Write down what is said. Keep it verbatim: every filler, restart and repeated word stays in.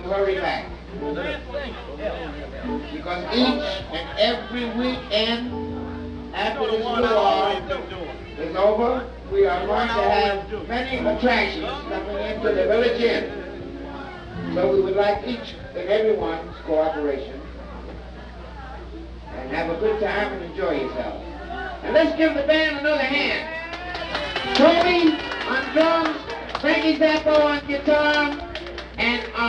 hurry back. Because each and every weekend after this war is over, we are going to have many attractions coming into the village inn. So we would like each and everyone's cooperation and have a good time and enjoy yourself. And let's give the band another hand. Toby on drums, Frankie Zappo on guitar, and on